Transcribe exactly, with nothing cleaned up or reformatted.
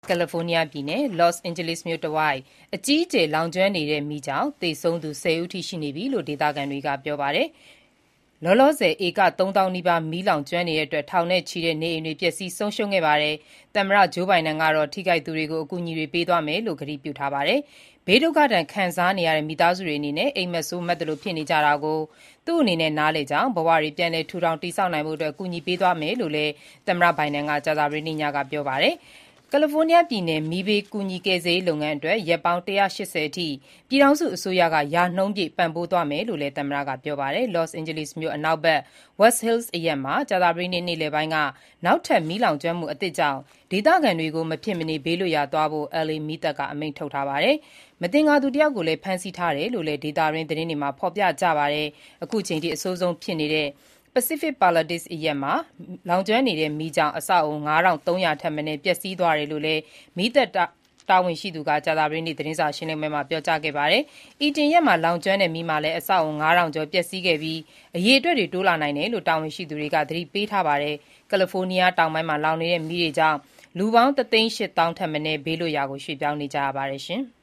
ကယ်လီဖိုးနီးယားပြည်နယ် လော့စ်အိန်ဂျလိစ်မြို့တဝိုက်အကြီးအကျယ်လောင်ကျွမ်းနေတဲ့မီးကြောင့်သေဆုံးသူဆယ်ဦးအထိရှိနေပြီလို့ဒေသခံတွေကပြောပါတယ်။ လောလောဆယ် ဧက သုံးသောင်းနီးပါးမီးလောင်ကျွမ်းနေတဲ့အတွက် ထောင်နဲ့ချီတဲ့နေအိမ်တွေပျက်စီးဆုံးရှုံးခဲ့ပါတယ်။ သမ္မတဂျိုးဘိုင်ဒန်ကတော့ ထိခိုက်သူတွေကိုအကူအညီတွေပေးသွားမယ်လို့ ကတိပြုထားပါတယ်။ ဘေးဒုက္ခဒဏ်ခံစားနေရတဲ့မိသားစုတွေအနေနဲ့ အိပ်မက်ဆိုးမက်သလိုဖြစ်နေကြတာကို သူ့အနေနဲ့နားလည်ကြောင်း၊ ဘဝတွေပြန်လည်ထူထောင်တည်ဆောက်နိုင်ဖို့အကူအညီပေးသွားမယ်လို့လည်း သမ္မတဘိုင်ဒန်က ကြာသပတေးနေ့ညကပြောပါတယ်။ ကယ်လီဖိုးနီးယားပြည်နယ် မီးဘေးကူညီကယ်ဆယ်ရေးလုပ်ငန်းအတွက် ရက်ပေါင်း ၁၈၀ အထိ ပြည်ထောင်စုအစိုးရက ရာနှုန်းပြည့်ပံ့ပိုးသွားမယ်လို့လည်း သမ္မတကပြောပါတယ်။ လော့စ်အိန်ဂျလိစ်မြို့အနောက်ဘက် West Hills အရပ်မှာ ကြာသပတေးနေ့ နေ့လယ်ပိုင်းက နောက်ထပ်မီးလောင်ကျွမ်းမှုအသစ်ကြောင့် ဒေသခံတွေကို မဖြစ်မနေဘေးလွတ်ရာသွားဖို့ အယ်လ် အေ မီးသတ်ကအမိန့်ထုတ်ထားပါတယ်။ မသင်္ကာသူတယောက်ကိုလည်း ဖမ်းဆီးထားတယ်လို့လည်း ဒေသတွင်းသတင်းတွေမှာဖော်ပြကြပါတယ်။ အခုချိန်ထိအဆိုးဆုံးဖြစ်နေတဲ့ Pacific Palisades အရပ်မှာ လောင်ကျွမ်းနေတဲ့မီးကြောင့် အဆောက်အဦ ၅,၃၀၀ ထက်မနည်းပျက်စီးသွားတယ်လို့လည်း မီးသတ်တာဝန်ရှိသူက ကြာသပတေးနေ့ သတင်းစာရှင်းလင်းပွဲမှာပြောကြားခဲ့ပါတယ်။ Eaton ရပ်မှာလောင်ကျွမ်းတဲ့မီးမှာလည်း အဆောက်အဦ ၅,၀၀၀ ကျော်ပျက်စီးခဲ့ပြီး အရေအတွက်တိုးလာနိုင်တယ်လို့ တာဝန်ရှိသူတွေက သတိပေးထားပါတယ်။ ကယ်လီဖိုးနီးယားတောင်ပိုင်းမှာလောင်နေတဲ့မီးတွေကြောင့် လူပေါင်း ၁၈၀,၀၀၀ ထက်မနည်း ဘေးလွတ်ရာကို ရွှေ့ပြောင်းနေကြရပါတယ်။